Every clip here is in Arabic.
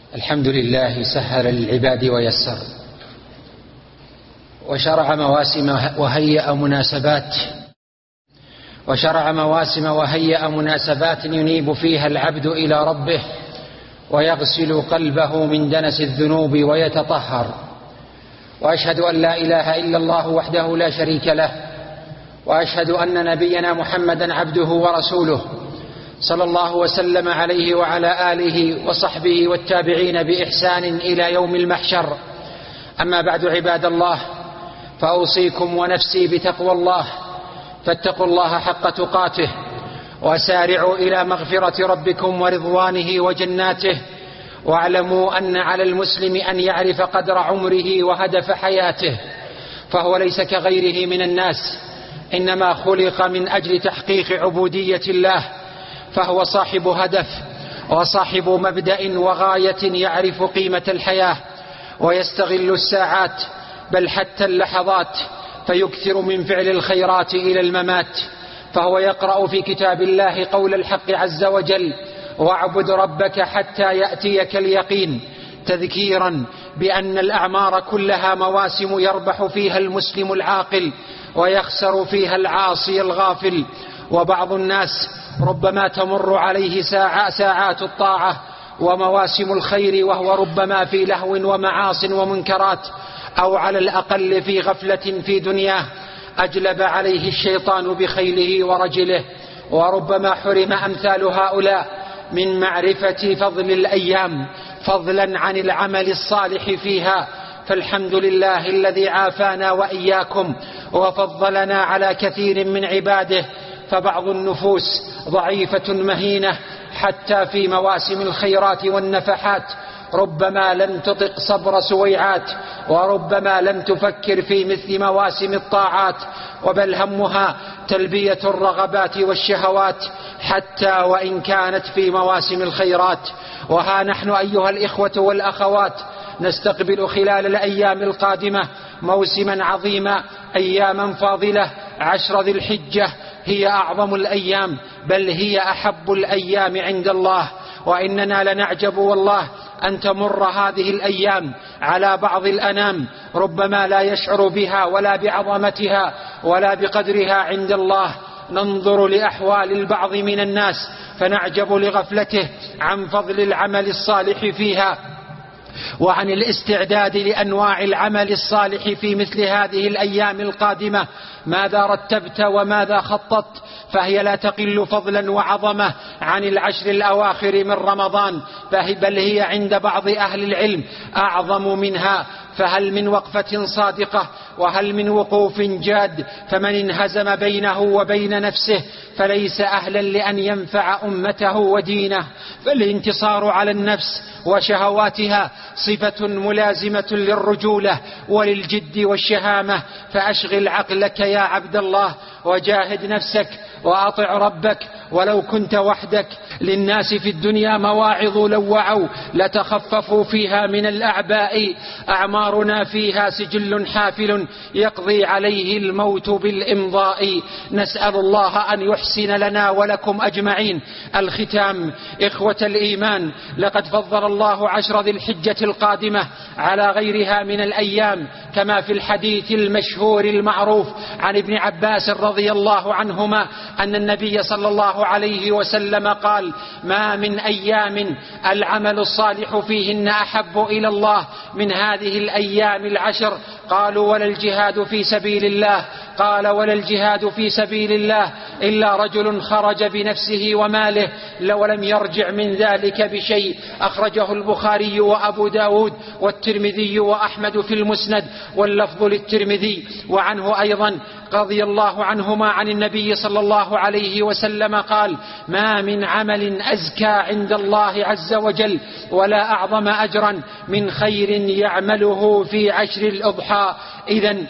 الحمد لله سهل للعباد ويسر، وشرع مواسم وهيأ مناسبات ينيب فيها العبد إلى ربه ويغسل قلبه من دنس الذنوب ويتطهر. وأشهد أن لا إله إلا الله وحده لا شريك له، وأشهد أن نبينا محمدا عبده ورسوله صلى الله وسلم عليه وعلى آله وصحبه والتابعين بإحسان إلى يوم المحشر. أما بعد، عباد الله، فأوصيكم ونفسي بتقوى الله، فاتقوا الله حق تقاته، وسارعوا إلى مغفرة ربكم ورضوانه وجناته. واعلموا أن على المسلم أن يعرف قدر عمره وهدف حياته، فهو ليس كغيره من الناس، إنما خلق من أجل تحقيق عبودية الله، فهو صاحب هدف وصاحب مبدأ وغاية، يعرف قيمة الحياة ويستغل الساعات بل حتى اللحظات، فيكثر من فعل الخيرات إلى الممات. فهو يقرأ في كتاب الله قول الحق عز وجل: واعبد ربك حتى يأتيك اليقين، تذكيرا بأن الأعمار كلها مواسم يربح فيها المسلم العاقل ويخسر فيها العاصي الغافل. وبعض الناس ربما تمر عليه ساعات الطاعة ومواسم الخير وهو ربما في لهو ومعاص ومنكرات، أو على الأقل في غفلة في دنياه، أجلب عليه الشيطان بخيله ورجله. وربما حرم أمثال هؤلاء من معرفة فضل الأيام، فضلا عن العمل الصالح فيها. فالحمد لله الذي عافانا وإياكم وفضلنا على كثير من عباده. فبعض النفوس ضعيفة مهينة حتى في مواسم الخيرات والنفحات، ربما لم تطق صبر سويعات، وربما لم تفكر في مثل مواسم الطاعات، وبل همها تلبية الرغبات والشهوات حتى وإن كانت في مواسم الخيرات. وها نحن أيها الإخوة والأخوات نستقبل خلال الأيام القادمة موسما عظيما، أياما فاضلة. 10 ذي الحجة هي أعظم الأيام، بل هي أحب الأيام عند الله. وإننا لنعجب والله أن تمر هذه الأيام على بعض الأنام، ربما لا يشعر بها ولا بعظمتها ولا بقدرها عند الله. ننظر لأحوال البعض من الناس فنعجب لغفلته عن فضل العمل الصالح فيها وعن الاستعداد لأنواع العمل الصالح في مثل هذه الأيام القادمة. ماذا رتبت وماذا خططت؟ فهي لا تقل فضلا وعظمة عن العشر الأواخر من رمضان، بل هي عند بعض أهل العلم أعظم منها. فهل من وقفة صادقة وهل من وقوف جاد؟ فمن انهزم بينه وبين نفسه فليس أهلا لأن ينفع أمته ودينه. فالانتصار على النفس وشهواتها صفة ملازمة للرجولة وللجد والشهامة. فأشغل عقلك يا عبد الله وجاهد نفسك وأطع ربك ولو كنت وحدك. للناس في الدنيا مواعظ لو وعوا لتخففوا فيها من الأعباء، أعمارنا فيها سجل حافل يقضي عليه الموت بالإمضاء. نسأل الله أن يحسن لنا ولكم أجمعين الختام. إخوة الإيمان، لقد فضل الله 10 ذي الحجة القادمة على غيرها من الأيام، كما في الحديث المشهور المعروف عن ابن عباس رضي الله عنهما أن النبي صلى الله عليه وسلم قال: ما من أيام العمل الصالح فيهن أحب إلى الله من هذه الأيام 10. قالوا: ولا الجهاد في سبيل الله؟ قال: ولا الجهاد في سبيل الله إلا رجل خرج بنفسه وماله ولم يرجع من ذلك بشيء. أخرجه البخاري وأبو داود والترمذي وأحمد في المسند، واللفظ للترمذي. وعنه أيضا رضي الله عنهما عن النبي صلى الله عليه وسلم قال: ما من عمل أزكى عند الله عز وجل ولا أعظم أجرا من خير يعمله في 10 الأضحى. إذن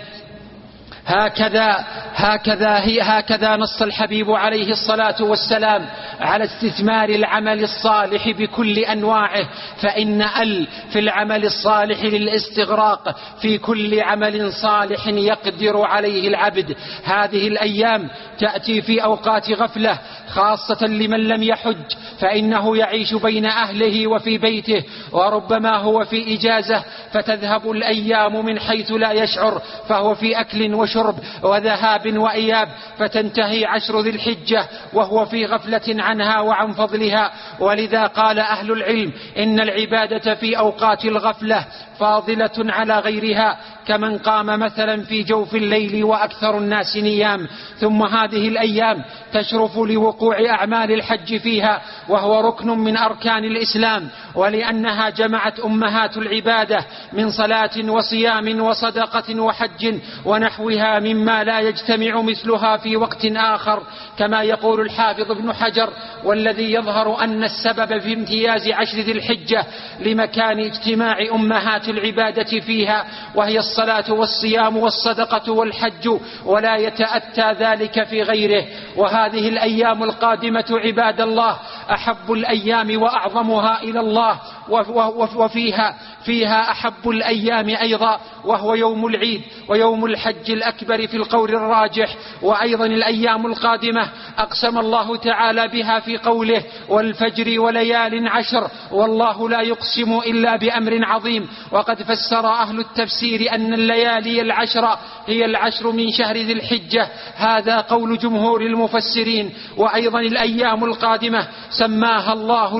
هكذا نص الحبيب عليه الصلاة والسلام على استثمار العمل الصالح بكل أنواعه، فإن في العمل الصالح للاستغراق في كل عمل صالح يقدر عليه العبد. هذه الأيام تأتي في أوقات غفلة، خاصة لمن لم يحج، فإنه يعيش بين أهله وفي بيته، وربما هو في إجازة فتذهب الأيام من حيث لا يشعر، فهو في أكل وشرب وذهاب وإياب، فتنتهي 10 ذي الحجة وهو في غفلة عنها وعن فضلها. ولذا قال أهل العلم إن العبادة في أوقات الغفلة فاضلة على غيرها، كمن قام مثلا في جوف الليل وأكثر الناس نيام. ثم هذه الأيام تشرف لوقوع أعمال الحج فيها، وهو ركن من أركان الإسلام، ولأنها جمعت أمهات العبادة من صلاة وصيام وصدقة وحج ونحوها مما لا يجتمع مثلها في وقت آخر، كما يقول الحافظ ابن حجر: والذي يظهر أن السبب في امتياز 10 ذي الحجة لمكان اجتماع أمهات العبادة فيها، وهي الصلاة والصيام والصدقة والحج، ولا يتأتى ذلك في غيره. وهذه الأيام القادمة عباد الله أحب الأيام وأعظمها إلى الله، وفيها أحب الأيام أيضا، وهو يوم العيد ويوم الحج الأكبر في القول الراجح. وأيضا الأيام القادمة أقسم الله تعالى بها في قوله: والفجر وليال عشر، والله لا يقسم إلا بأمر عظيم. وقد فسر أهل التفسير أن الليالي العشر هي العشر من شهر ذي الحجة، هذا قول جمهور المفسرين. وأيضا الأيام القادمة سماها الله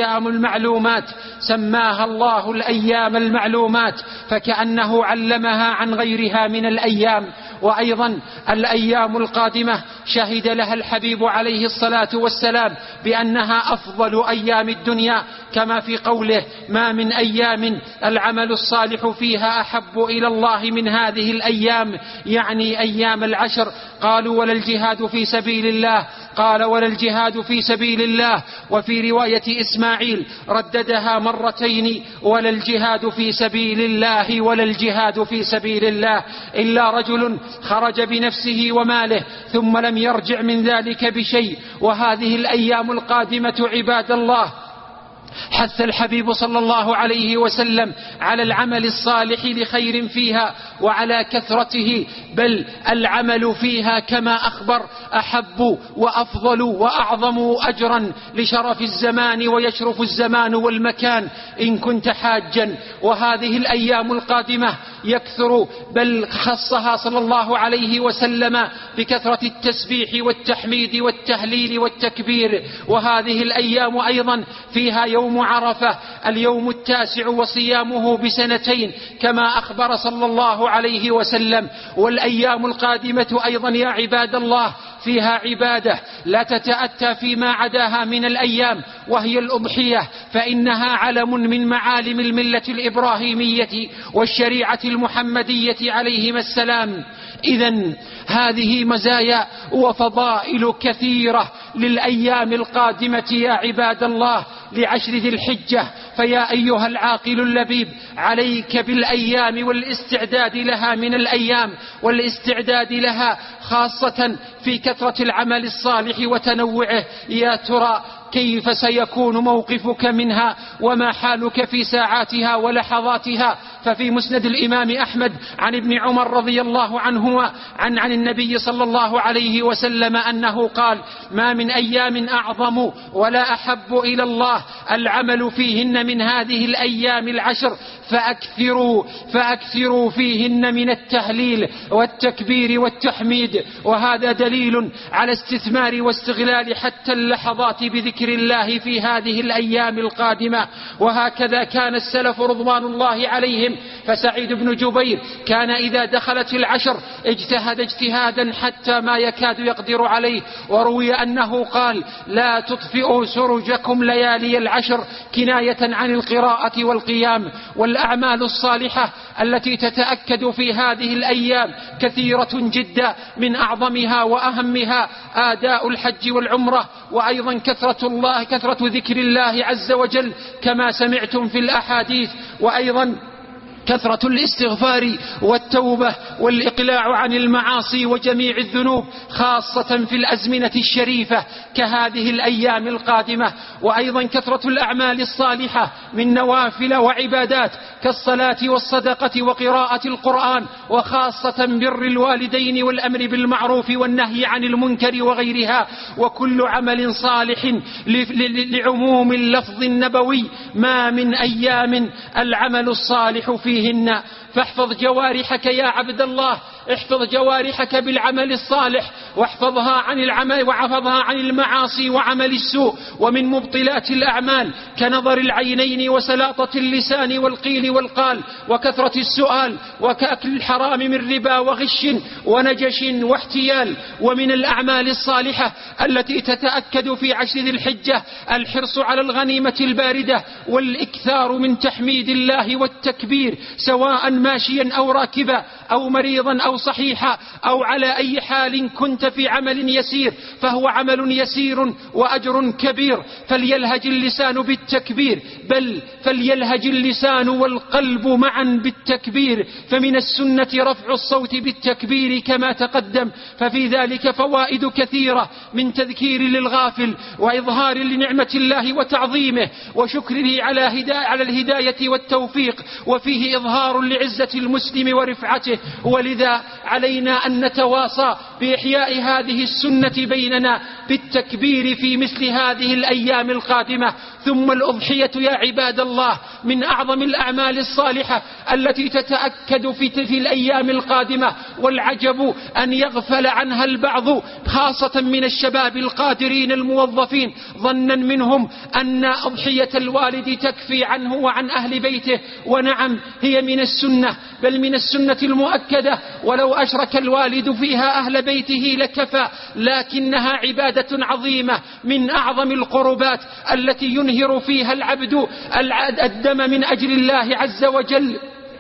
الأيام المعلومات، فكأنه علمها عن غيرها من الأيام. وأيضا الأيام القادمة شهد لها الحبيب عليه الصلاة والسلام بأنها أفضل أيام الدنيا، كما في قوله: ما من أيام العمل الصالح فيها أحب إلى الله من هذه الأيام، يعني أيام العشر. قالوا: ولا الجهاد في سبيل الله؟ قال: ولا الجهاد في سبيل الله. وفي رواية إسماعيل رددها مرتين: ولا الجهاد في سبيل الله، ولا الجهاد في سبيل الله إلا رجل خرج بنفسه وماله ثم لم يرجع من ذلك بشيء. وهذه الأيام القادمة عباد الله حث الحبيب صلى الله عليه وسلم على العمل الصالح لخير فيها وعلى كثرته، بل العمل فيها كما أخبر أحب وأفضل وأعظم أجرا لشرف الزمان، ويشرف الزمان والمكان إن كنت حاجا. وهذه الأيام القادمة يكثر، بل خصها صلى الله عليه وسلم بكثرة التسبيح والتحميد والتهليل والتكبير. وهذه الأيام أيضا فيها يوم عرفة اليوم 9 وصيامه ب2 كما أخبر صلى الله عليه وسلم. والأيام القادمة أيضا يا عباد الله فيها عبادة لا تتأتى فيما عداها من الأيام، وهي الأضحية، فإنها علم من معالم الملة الإبراهيمية والشريعة المحمدية عليهما السلام. إذن هذه مزايا وفضائل كثيرة للأيام القادمة يا عباد الله ل10 ذي الحجة. فيا أيها العاقل اللبيب عليك بالأيام والاستعداد لها من الأيام، والاستعداد لها خاصة في كثرة العمل الصالح وتنوعه. يا ترى كيف سيكون موقفك منها وما حالك في ساعاتها ولحظاتها؟ ففي مسند الإمام أحمد عن ابن عمر رضي الله عنهما عن النبي صلى الله عليه وسلم أنه قال: ما من أيام أعظم ولا أحب إلى الله العمل فيهن من هذه الأيام العشر، فأكثروا فيهن من التهليل والتكبير والتحميد. وهذا دليل على استثمار واستغلال حتى اللحظات بذكر الله في هذه الأيام القادمة. وهكذا كان السلف رضوان الله عليهم. فسعيد بن جبير كان إذا دخلت العشر اجتهد اجتهادا حتى ما يكاد يقدر عليه. وروي أنه قال: لا تطفئوا سرجكم ليالي العشر، كناية عن القراءة والقيام. والأعمال الصالحة التي تتأكد في هذه الأيام كثيرة جدا، من أعظمها وأهمها آداء الحج والعمرة، وأيضا كثرة ذكر الله عز وجل كما سمعتم في الأحاديث. وأيضا كثرة الاستغفار والتوبة والإقلاع عن المعاصي وجميع الذنوب، خاصة في الأزمنة الشريفة كهذه الأيام القادمة. وأيضا كثرة الأعمال الصالحة من نوافل وعبادات كالصلاة والصدقة وقراءة القرآن، وخاصة بر الوالدين والأمر بالمعروف والنهي عن المنكر وغيرها. وكل عمل صالح لعموم اللفظ النبوي، ما من أيام العمل الصالح فيهن. فاحفظ جوارحك يا عبد الله، احفظ جوارحك بالعمل الصالح، واحفظها عن المعاصي وعمل السوء ومن مبطلات الأعمال كنظر العينين وسلاطة اللسان والقيل والقال وكثرة السؤال وكأكل الحرام من ربا وغش ونجش واحتيال. ومن الأعمال الصالحة التي تتأكد في عشر ذي الحجة الحرص على الغنيمة الباردة والإكثار من تحميد الله والتكبير، سواء ماشيا أو راكبا أو مريضا أو صحيحا أو على أي حال كنت في عمل يسير، فهو عمل يسير وأجر كبير. فليلهج اللسان بالتكبير، بل فليلهج اللسان والقلب معا بالتكبير. فمن السنة رفع الصوت بالتكبير كما تقدم، ففي ذلك فوائد كثيرة من تذكير للغافل وإظهار لنعمة الله وتعظيمه وشكره على الهداية والتوفيق، وفيه إظهار لعزة المسلم ورفعته. ولذا علينا أن نتواصى بإحياء هذه السنة بيننا بالتكبير في مثل هذه الأيام القادمة. ثم الأضحية يا عباد الله من أعظم الأعمال الصالحة التي تتأكد في الأيام القادمة، والعجب أن يغفل عنها البعض خاصة من الشباب القادرين الموظفين، ظنا منهم أن أضحية الوالد تكفي عنه وعن أهل بيته. ونعم، هي من السنة، بل من السنة المؤكدة، ولو أشرك الوالد فيها أهل بيته لكفى، لكنها عبادة عظيمة من أعظم القربات التي ينهر فيها العبد الدم من أجل الله عز وجل.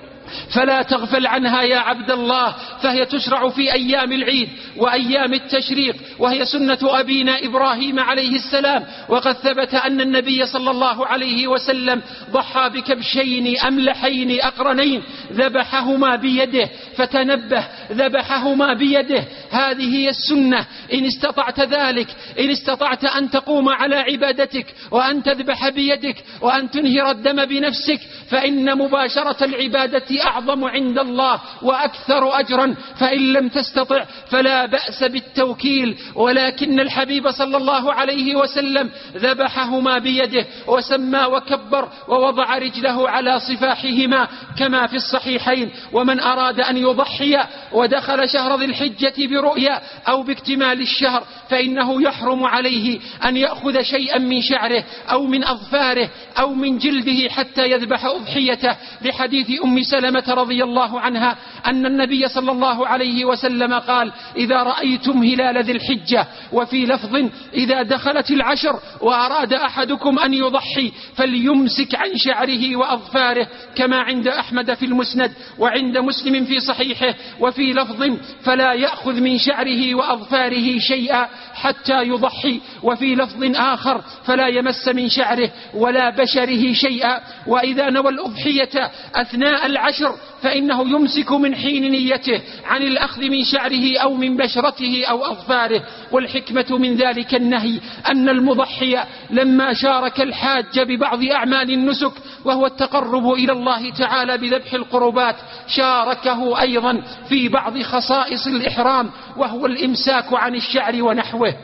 فلا تغفل عنها يا عبد الله، فهي تشرع في أيام العيد وأيام التشريق، وهي سنة أبينا إبراهيم عليه السلام. وقد ثبت أن النبي صلى الله عليه وسلم ضحى بكبشين أملحين أقرنين ذبحهما بيده، فتنبه، ذبحهما بيده. هذه هي السنة. إن استطعت ذلك، إن استطعت أن تقوم على عبادتك وأن تذبح بيدك وأن تنهر الدم بنفسك، فإن مباشرة العبادة أعظم عند الله وأكثر أجرا. فإن لم تستطع فلا بأس بالتوكيل، ولكن الحبيب صلى الله عليه وسلم ذبحهما بيده وسمى وكبر ووضع رجله على صفاحهما كما في الصحيحين. ومن أراد أن يضحي ودخل شهر ذي الحجة برؤيا أو باكتمال الشهر، فإنه يحرم عليه أن يأخذ شيئا من شعره أو من أظفاره أو من جلده حتى يذبح أضحيته، لحديث أم سلمة رضي الله عنها أن النبي صلى الله عليه وسلم قال: إذا رأيتم هلال ذي الحجة، وفي لفظ: إذا دخلت العشر وأراد أحدكم أن يضحي فليمسك عن شعره وأظفاره، كما عند أحمد في المسند وعند مسلم في صحيحه. وفي لفظ: فلا يأخذ من شعره وأظفاره شيئا حتى يضحي. وفي لفظ آخر: فلا يمس من شعره ولا بشره شيئا. وإذا نوى الأضحية أثناء العشر فإنه يمسك من حين نيته عن الأخذ من شعره أو من بشرته أو أظفاره. والحكمة من ذلك النهي أن المضحي لما شارك الحاج ببعض أعمال النسك وهو التقرب إلى الله تعالى بذبح القربات، شاركه أيضا في بعض خصائص الإحرام وهو الإمساك عن الشعر ونحوه.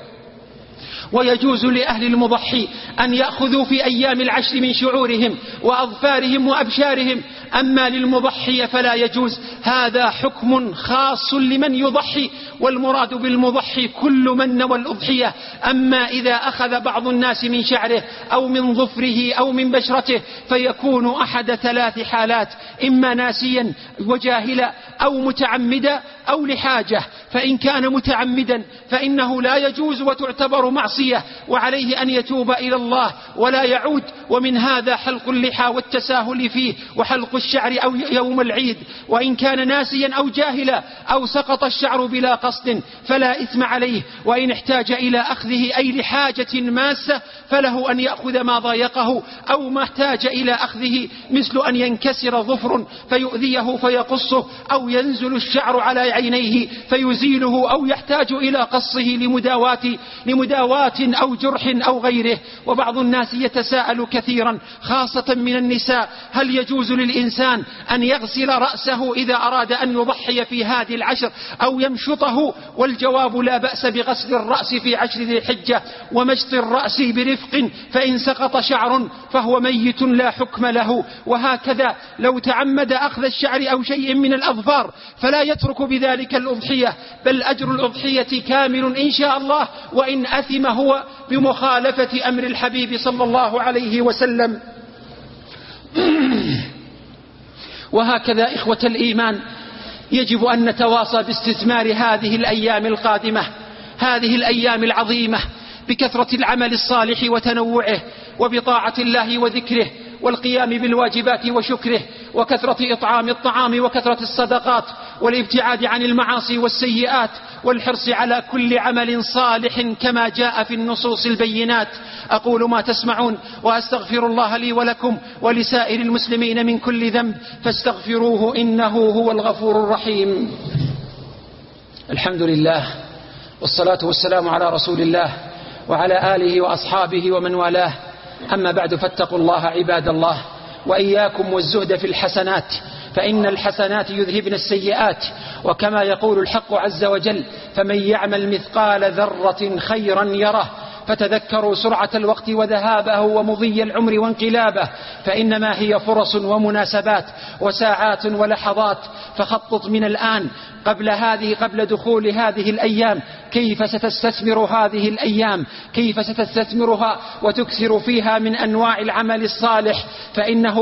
ويجوز لأهل المضحي أن يأخذوا في أيام العشر من شعورهم وأظفارهم وأبشارهم، أما للمضحي فلا يجوز. هذا حكم خاص لمن يضحي، والمراد بالمضحي كل من نوى الأضحية. أما إذا أخذ بعض الناس من شعره أو من ظفره أو من بشرته فيكون أحد ثلاث حالات: إما ناسيا وجاهلا أو متعمدا أو لحاجة، فإن كان متعمدا فإنه لا يجوز وتعتبر معصية، وعليه أن يتوب إلى الله ولا يعود. ومن هذا حلق اللحى والتساهل فيه، وحلق الشعر أو يوم العيد. وإن كان ناسيا أو جاهلا أو سقط الشعر بلا قصد فلا إثم عليه، وإن احتاج إلى أخذه أي لحاجة ماسة فله أن يأخذ ما ضايقه أو ما احتاج إلى أخذه، مثل أن ينكسر ظفر فيؤذيه فيقصه، أو ينزل الشعر على عينيه فيزيله، أو يحتاج إلى قصه لمداواة أو جرح أو غيره. وبعض الناس يتساءل كثيرا خاصة من النساء: هل يجوز للإنسان أن يغسل رأسه إذا أراد أن يضحي في هذه العشر أو يمشطه؟ والجواب: لا بأس بغسل الرأس في 10 ذي الحجة ومشط الرأس برفق، فإن سقط شعر فهو ميت لا حكم له. وهكذا لو تعمد أخذ الشعر أو شيء من الأظفار فلا يترك بذلك الأضحية، بل أجر الأضحية كامل إن شاء الله، وإن أثم هو بمخالفة أمر الحبيب صلى الله عليه وسلم. وهكذا إخوة الإيمان يجب أن نتواصى باستثمار هذه الأيام القادمة، هذه الأيام العظيمة، بكثرة العمل الصالح وتنوعه، وبطاعة الله وذكره، والقيام بالواجبات وشكره، وكثرة إطعام الطعام، وكثرة الصدقات، والابتعاد عن المعاصي والسيئات، والحرص على كل عمل صالح كما جاء في النصوص البينات. أقول ما تسمعون، وأستغفر الله لي ولكم ولسائر المسلمين من كل ذنب، فاستغفروه إنه هو الغفور الرحيم. الحمد لله، والصلاة والسلام على رسول الله وعلى آله وأصحابه ومن والاه. أما بعد، فاتقوا الله عباد الله، وإياكم والزهد في الحسنات، فإن الحسنات يذهبن السيئات. وكما يقول الحق عز وجل: فمن يعمل مثقال ذرة خيرا يره. فتذكروا سرعة الوقت وذهابه ومضي العمر وانقلابه، فإنما هي فرص ومناسبات وساعات ولحظات. فخطط من الآن قبل دخول هذه الأيام كيف ستستثمر هذه الأيام، كيف ستستثمرها وتكثر فيها من أنواع العمل الصالح. فإنه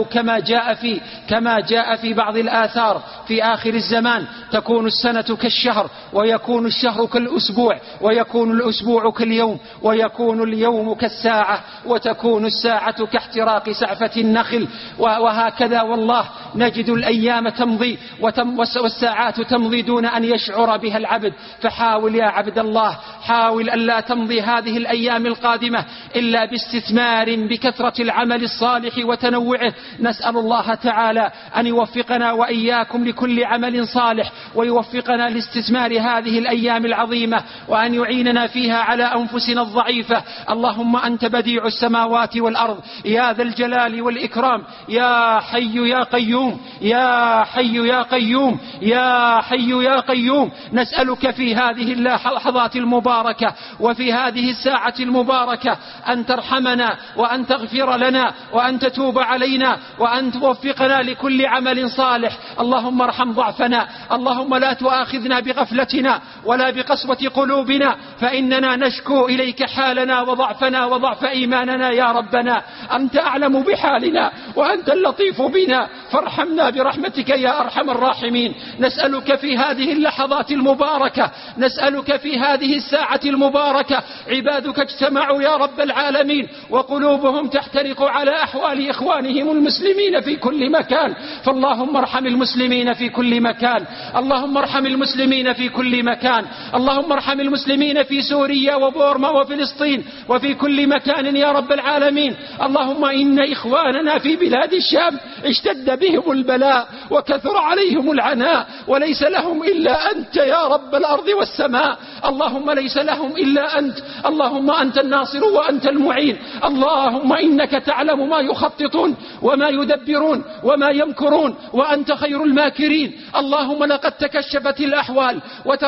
كما جاء في بعض الآثار في آخر الزمان تكون السنة كالشهر، ويكون الشهر كالأسبوع، ويكون الأسبوع كاليوم، ويكون اليوم كالساعة، وتكون الساعة كاحتراق سعفة النخل. وهكذا والله نجد الأيام تمضي والساعات تمضي دون أن يشعر بها العبد. فحاول يا عبد الله، حاول ألا تمضي هذه الأيام القادمة إلا باستثمار بكثرة العمل الصالح وتنوعه. نسأل الله تعالى أن يوفقنا وإياكم لكل عمل صالح، ويوفقنا لاستثمار هذه الأيام العظيمة، وأن يعيننا فيها على أنفسنا الضعيفة. اللهم أنت بديع السماوات والأرض، يا ذا الجلال والإكرام، يا حي يا قيوم، يا حي يا قيوم، يا حي يا قيوم. نسألك في هذه اللحظات المباركة وفي هذه الساعة المباركة أن ترحمنا، وأن تغفر لنا، وأن تتوب علينا، وأن توفقنا لكل عمل صالح. اللهم ارحم ضعفنا، اللهم لا تؤاخذنا بغفلتنا ولا بقسوة قلوبنا، فإننا نشكو إليك حالنا وضعفنا وضعف إيماننا يا ربنا. أنت أعلم بحالنا وأنت اللطيف بنا، فارحمنا برحمتك يا أرحم الراحمين. نسألك في هذه اللحظات المباركة، نسألك في هذه الساعة المباركة، عبادك اجتمعوا يا رب العالمين وقلوبهم تحترق على أحوال إخوانهم المسلمين في كل مكان، فاللهم ارحم المسلمين في كل مكان، اللهم ارحم المسلمين في كل مكان، اللهم ارحم المسلمين في سوريا وبورما وفلسطين وفي كل مكان يا رب العالمين. اللهم إن إخواننا في بلاد الشام اشتد بهم البلاء وكثر عليهم العناء، وليس لهم إلا أنت يا رب الأرض والسماء. اللهم ليس لهم إلا أنت، اللهم أنت الناصر وأنت المعين. اللهم إنك تعلم ما يخططون وما يدبرون وما يمكرون، وأنت خير الماكرين. اللهم لقد تكشفت الأحوال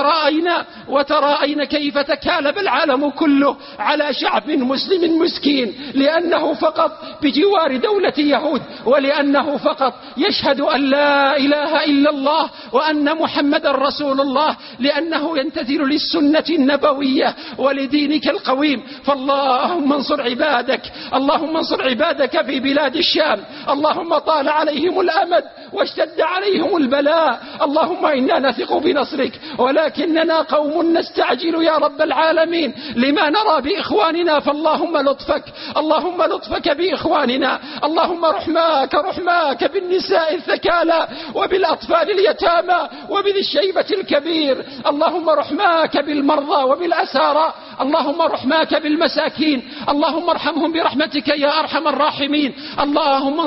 وترأينا كيف تكالب العالم كله على شعب مسلم مسكين، لأنه فقط بجوار دولة يهود، ولأنه فقط يشهد أن لا إله إلا الله وأن محمد رسول الله، لأنه ينتظر للسنة النبوية ولدينك القويم. فاللهم انصر عبادك، اللهم انصر عبادك في بلاد الشام. اللهم طال عليهم الأمد واشتد عليهم البلاء، اللهم إنا نثق بنصرك، ولكننا قوم نستعجل يا رب العالمين لما نرى بإخواننا، فاللهم لطفك، اللهم لطفك بإخواننا، اللهم رحماك بالنساء الثكالى وبالأطفال اليتامى وبذي الشيبة الكبير، اللهم رحماك بالمرضى وبالأسارى، اللهم رحماك بالمساكين، اللهم ارحمهم برحمتك يا أرحم الراحمين. اللهم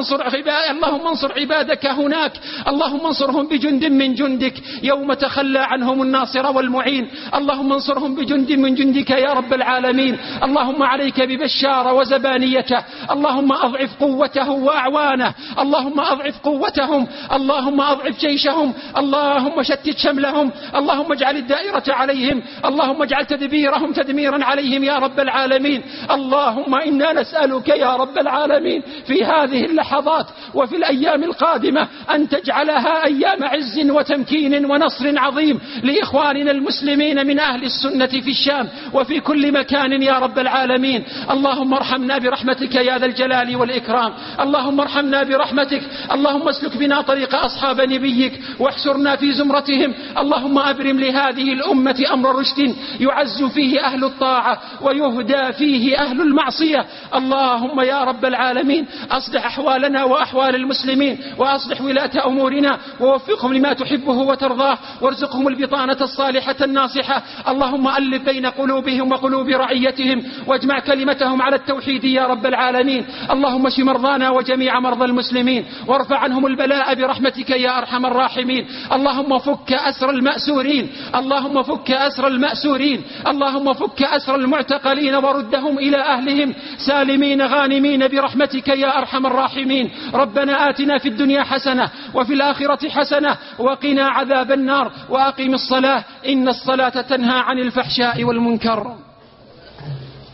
انصر عبادك هناك، اللهم انصرهم بجند من جندك يوم تخلى عنهم الناصر والمعين، اللهم انصرهم بجند من جندك يا رب العالمين. اللهم عليك ببشار وزبانيته، اللهم أضعف قوته وأعوانه، اللهم أضعف قوتهم، اللهم أضعف جيشهم، اللهم شتت شملهم، اللهم اجعل الدائرة عليهم، اللهم اجعل تدبيرهم تدميرا عليهم يا رب العالمين. اللهم إنا نسألك يا رب العالمين في هذه اللحظات وفي الأيام القادمة أن تجعلها أيام عز وتمكين ونصر عظيم لإخواننا المسلمين من أهل السنة في الشام وفي كل مكان يا رب العالمين. اللهم ارحمنا برحمتك يا ذا الجلال والإكرام، اللهم ارحمنا برحمتك، اللهم اسلك بنا طريق أصحاب نبيك واحشرنا في زمرتهم، اللهم أبرم لهذه الأمة أمر رشد يعز فيه أهل الطاعة ويهدى فيه أهل المعصية. اللهم يا رب العالمين أصلح أحوالنا وأحوال المسلمين، وأصلح ولاة أمورنا ووفقهم لما تحبه وترضاه، وارزقهم البطانة الصالحة الناصحة. اللهم ألف بين قلوبهم وقلوب رعيتهم، واجمع كلمتهم على التوحيد يا رب العالمين. اللهم اشف مرضانا وجميع مرضى المسلمين، وارفع عنهم البلاء برحمتك يا أرحم الراحمين. اللهم فك أسر المأسورين، اللهم فك أسر المأسورين، اللهم فك أسر المعتقلين وردهم إلى أهلهم سالمين غانمين برحمتك يا أرحم الراحمين. ربنا آتنا في الدنيا حسنة وفي الآخرة حسنة وقنا عذاب النار، وأقم الصلاة إن الصلاة تنهى عن الفحشاء والمنكر.